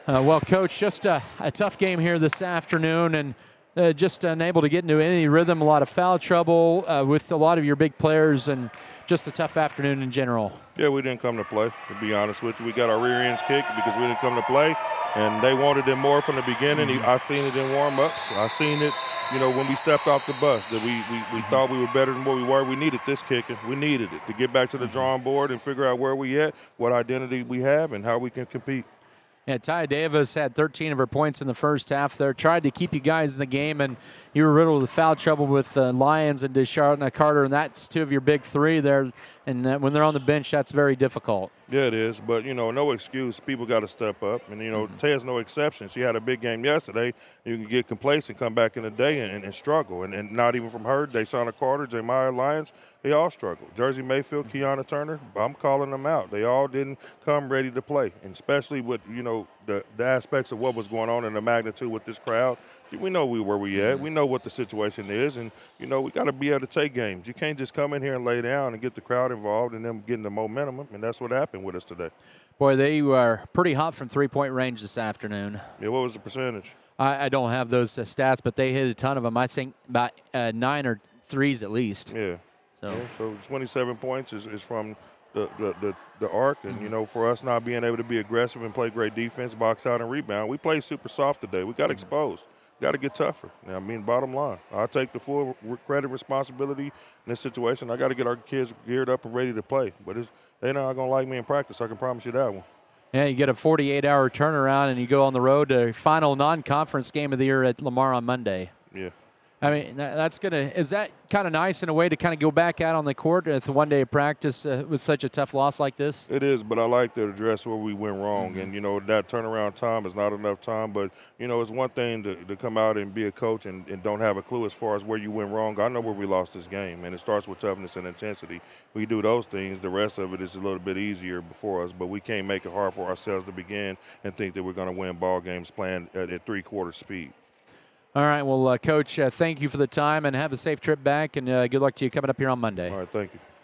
Well, Coach, just a tough game here this afternoon, and just unable to get into any rhythm, a lot of foul trouble with a lot of your big players, and just a tough afternoon in general. Yeah, we didn't come to play, to be honest with you. We got our rear ends kicked because we didn't come to play, and they wanted it more from the beginning. I seen it in warm-ups. I seen it, when we stepped off the bus, that we thought we were better than what we were. We needed this kicking. We needed it to get back to the drawing board and figure out where we at, what identity we have, and how we can compete. Yeah, Ty Davis had 13 of her points in the first half there. Tried to keep you guys in the game, and you were riddled with foul trouble with Lyons and Desharna Carter, and that's two of your big three there. And when they're on the bench, that's very difficult. Yeah, it is. But, no excuse. People got to step up. And, Taya's no exception. She had a big game yesterday. You can get complacent, come back in the day and struggle. And not even from her, Deshauna Carter, Jamiah Lyons, they all struggled. Jersey Mayfield, Kiana Turner, I'm calling them out. They all didn't come ready to play. And especially with, the aspects of what was going on and the magnitude with this crowd. We know where we at. We know what the situation is. And, we got to be able to take games. You can't just come in here and lay down and get the crowd involved and them getting the momentum. And that's what happened with us today. Boy, they were pretty hot from three-point range this afternoon. Yeah, what was the percentage? I don't have those stats, but they hit a ton of them. I think about 9 or 3s at least. Yeah. So 27 points is from the arc, and for us not being able to be aggressive and play great defense, box out and rebound, we played super soft today. We got exposed. Got to get tougher. Bottom line, I take the full credit responsibility in this situation. I got to get our kids geared up and ready to play. But they're not going to like me in practice. I can promise you that one. Yeah, you get a 48-hour turnaround, and you go on the road to final non-conference game of the year at Lamar on Monday. Yeah. Is that kind of nice in a way to kind of go back out on the court at the one day of practice with such a tough loss like this? It is, but I like to address where we went wrong. And, that turnaround time is not enough time. But, it's one thing to come out and be a coach and don't have a clue as far as where you went wrong. I know where we lost this game, and it starts with toughness and intensity. We do those things. The rest of it is a little bit easier before us, but we can't make it hard for ourselves to begin and think that we're going to win ball games playing at three-quarter speed. All right, well, Coach, thank you for the time, and have a safe trip back, and good luck to you coming up here on Monday. All right, thank you.